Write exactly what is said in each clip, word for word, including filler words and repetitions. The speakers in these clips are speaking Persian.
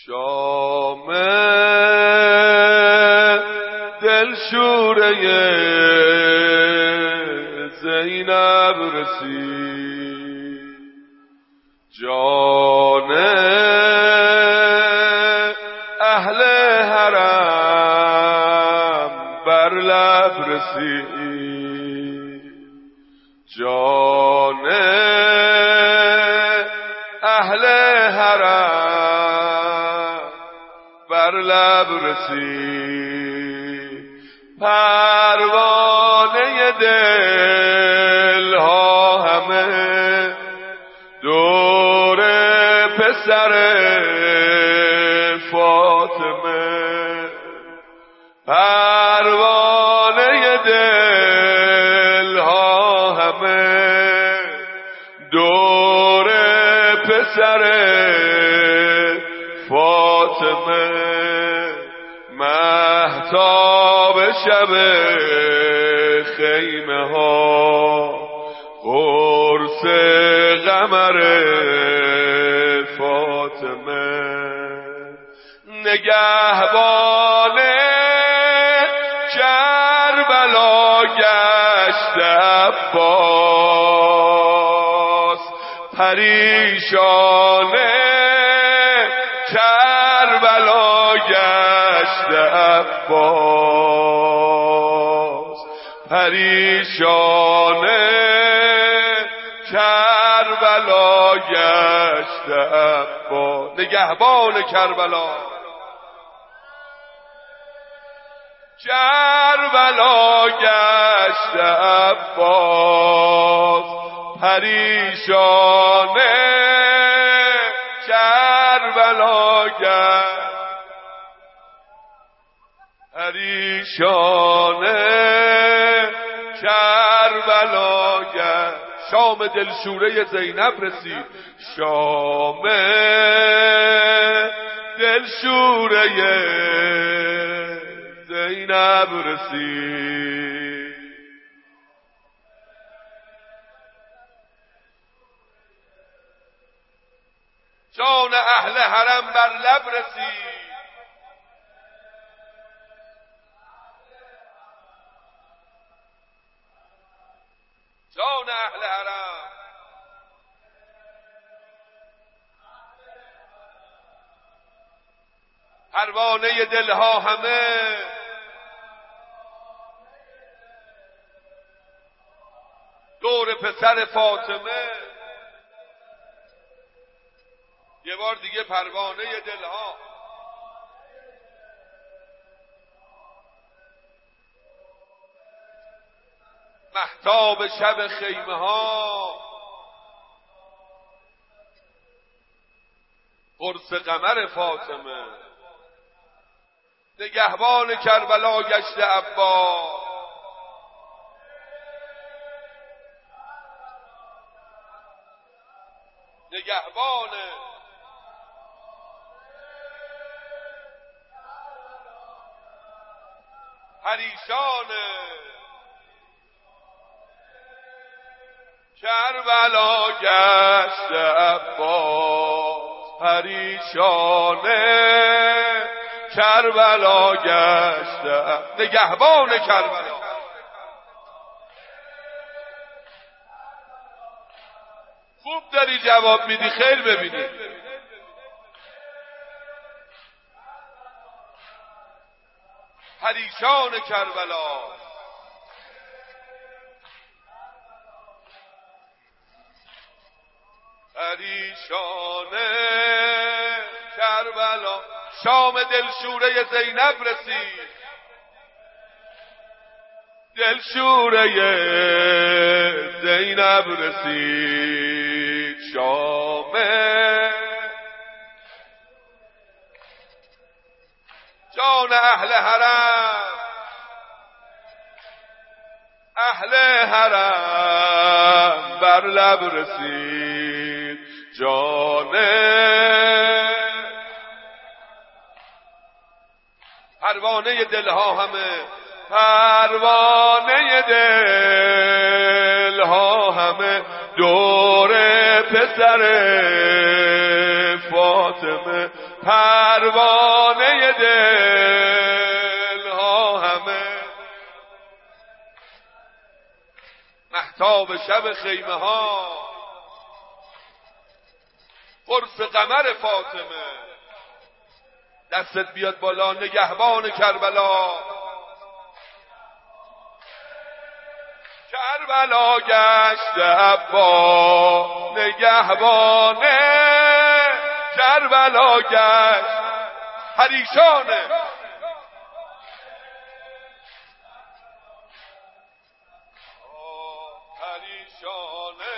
شام دلشوره زینب رسید، جان اهل حرم بر لب رسید، جان اهل حرم بر لب رسید. پروانه دل ها همه دور پسر فاطمه، پروانه دل ها همه دور پسر فاطمه. مهتاب شب خیمه ها قرص قمر فاطمه، نگهبان کربلا گشت عباس، پریشان کربلا گشت عباس، پریشان کربلا گشت عباس. نگهبان کربلا کربلا گشت عباس، پریشان کربلا گشت، پریشان کربلا گشت. شام دلشوره زینب رسید، شام دلشوره زینب رسید. جان اهل حرم بر لب رسید، جان اهل حرم پروانه دلها همه دور پسر فاطمه. یه بار دیگه پروانه دلها مهتاب شب خیمه ها قرص قمر فاطمه، نگهبان کربلا گشت عباس، نگهبان پریشان کربلا گشت عباس، پریشان کربلا گشت، نگهبان کربلا. خوب داری جواب میدی، خیر ببینی. پریشان کربلا، پریشان کربلا. شام دلشوره زینب رسید، دلشوره زینب رسید، شام جان اهل حرم، اهل حرم بر لب رسید، جان پروانه دلها همه، پروانه دلها همه دور پسر فاطمه، پروانه دل ها همه، مهتاب شب خیمه ها، قرص قمر فاطمه، دستت بیاد بالا نگهبان کربلا. کربلا گشت عبا نگهبانه، کربلا گشت پریشانه، پریشانه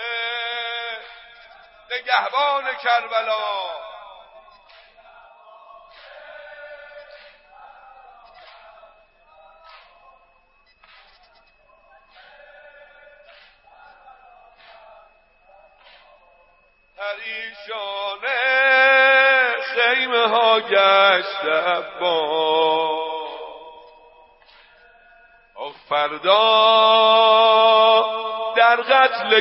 نگهبان کربلا. پریشانه خیمه ها گشت عبا، فردا در قتل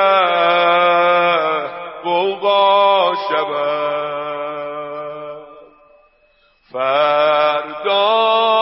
گه غوغا شود، فردا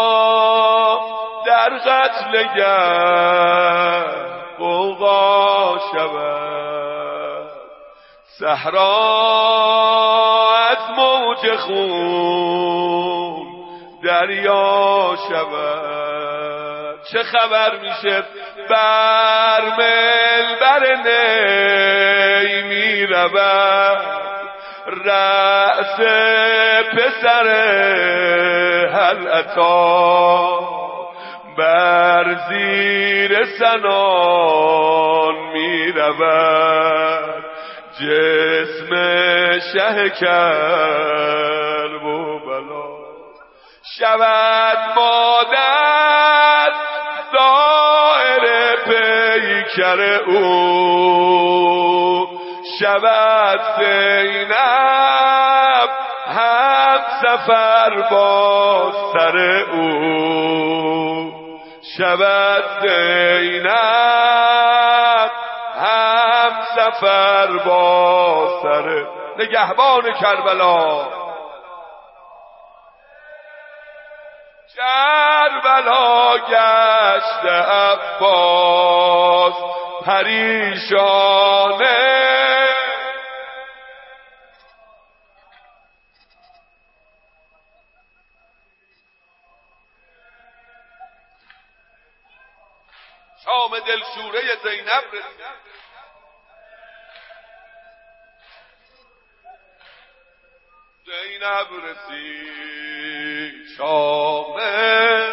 در قتل گه غوغا شود، صحرا از موج خون دریا شود. چه خبر میشه بر منبر نی می رود، رأس پسر هل عطا بر زیر سنان می رود، جسم شه کلب و بلا. شود مادر دائر پیکر او، شود زینب هم سفر با سر او، شود زینب هم سفر با سر نگهبان کربلا. کربلا گشت عباس پریشانه، شام دلشوره زینب رسید، زینب رسید شامه،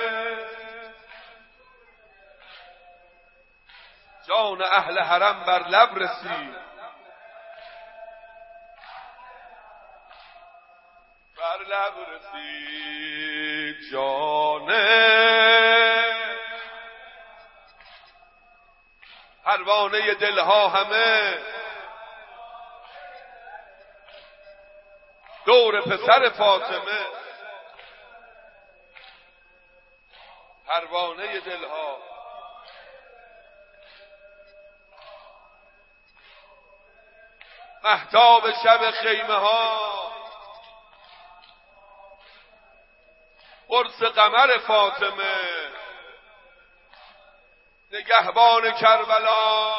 جان اهل حرم بر لب رسید، بر لب رسید جانه، پروانه دلها همه دور پسر فاطمه، پروانه دلها. مهتاب شب خیمه ها، قرص قمر فاطمه، نگهبان کربلا.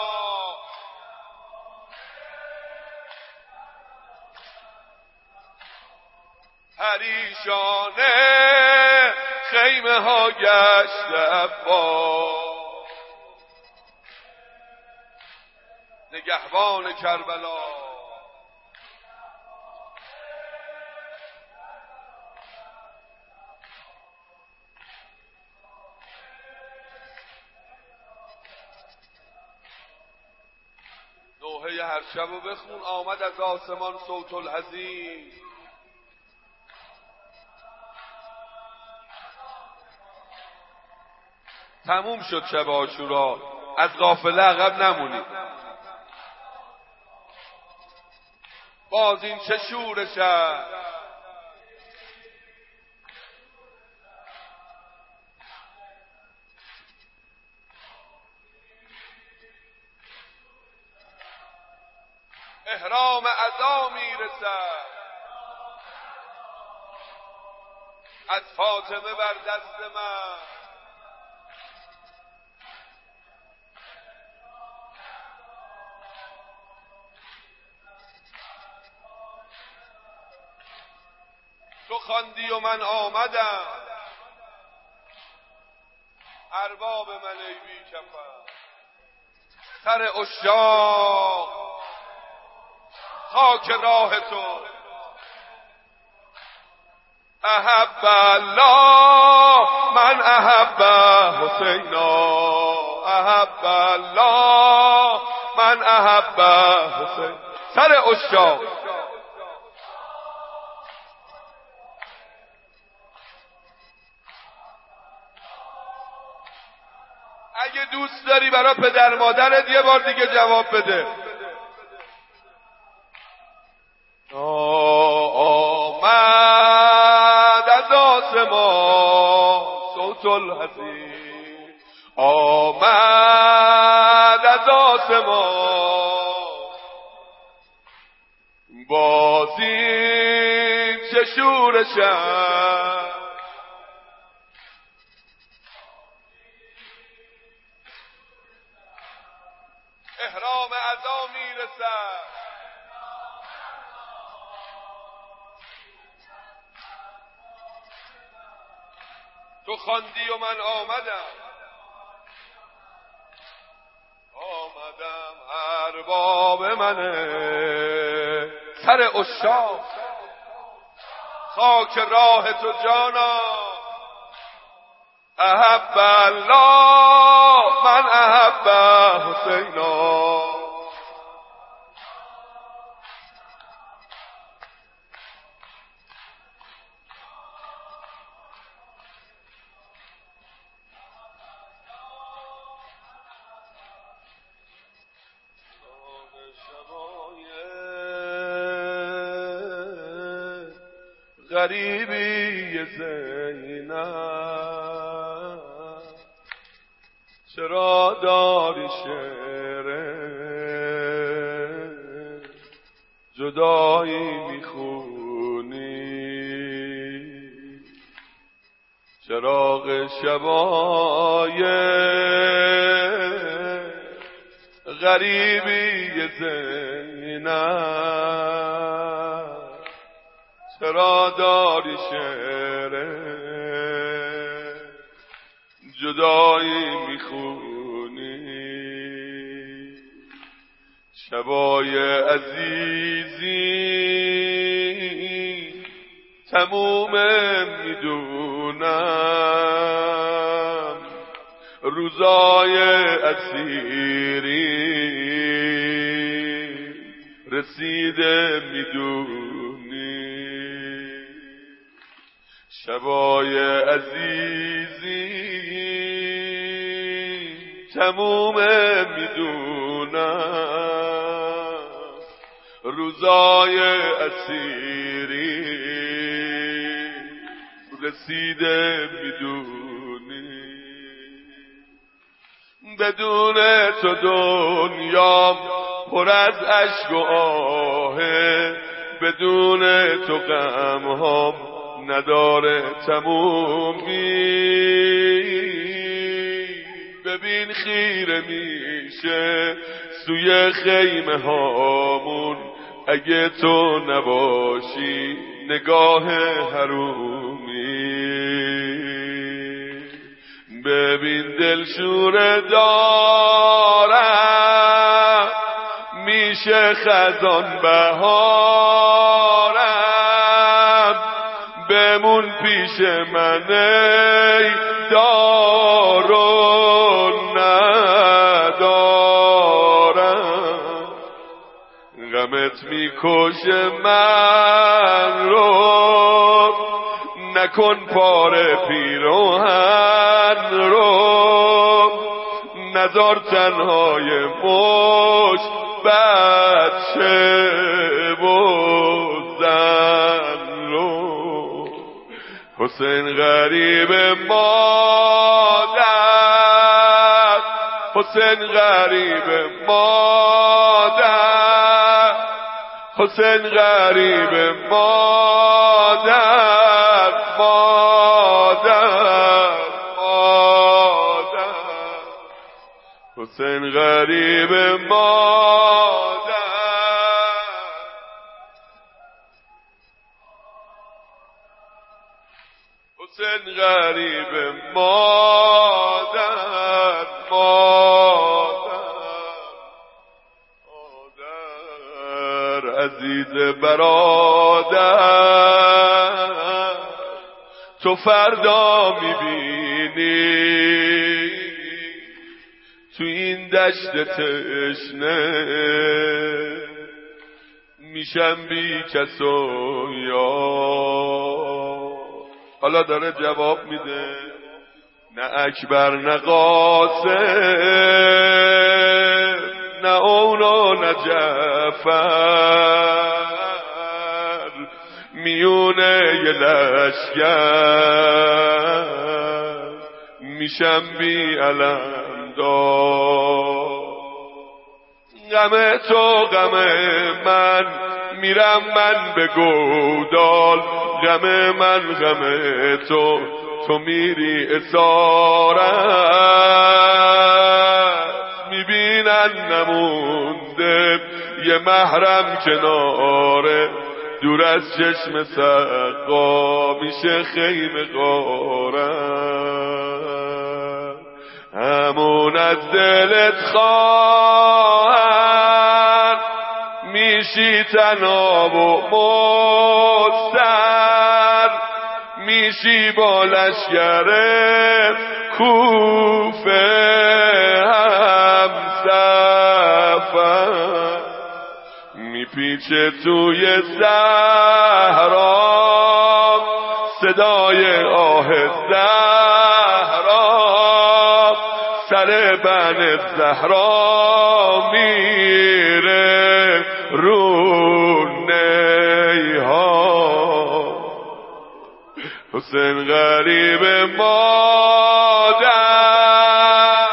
پریشانه خیمه ها گشت عبا، نگهبان کربلا. نوحه هر شب و بخون آمد از آسمان صوت الحزین، تموم شد شب عاشورا، از قافله عقب نمونید. باز این چه شورشه، احرام عزا میرسد، از فاطمه بر دست من. تو خواندی و من آمدم، ارباب من ای بی کفن. سر عشاق خاک راه تو، احب الله من احب حسینا، احب الله من احب حسین. سر عشاق اگه دوست داری برای پدر مادرت یه بار دیگه جواب بده. آمد از آسمان صوت الحزین، آمد از آسمان بازی چه شورشم. احرام عزا میرسد، تو خواندی و من آمدم، آمدم ارباب منه. سر عشاق خاک راه تو جانا، احب الله من احب حسینا. غریبی زینب چرا داری شعر جدایی میخونی؟ چراغ شبای غریبی زینب چرا داری شعر جدایی میخونی؟ شبای عزیزی تموم میدونم، روزای اسیری رسیده میدونی. شبای عزیزی تموم میدونم، روزای اسیری رسیده میدونی. بدون تو دنیام پر از اشک و آهه، بدون تو غمهام نداره تمومی. ببین خیره میشه سوی خیمه هامون، اگه تو نباشی نگاه حرومی. ببین دلشوره دارم میشه خزان بهارم، بمون پیش من ای دارو ندارم. غمت میکشه من رو، نکن پاره پیراهن رو، نزار تنهای مش بچه و زن رو. حسین غریب مادر، حسین غریب مادر، حسین غریب مادر مادر. حسین غریب مادر، حسین غریب مادر، مادر عزیز برادر، تو فردا میبینی تو این دشت تشنه میشم بی کس و یار. حالا داره جواب میده، نه اکبر نه قاسم، نه اونا نه جعفر، میونه یه لشگر میشم بی علم دار. غم تو غم من، میرم من به گودال، غم من غم تو، تو میری اسارت، میبینن نمونده یه محرم کناره، دور از چشم سقا میشه خیمه غارت، همون از دلت خواهر میشی تناب و مستر، میشی با لشگر کوفه هم سفر، میپیچه توی صحرا صدای آه زهرا، سر بن زهرا میره رو نیها. حسین غریب مادر،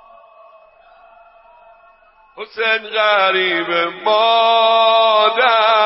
حسین غریب مادر،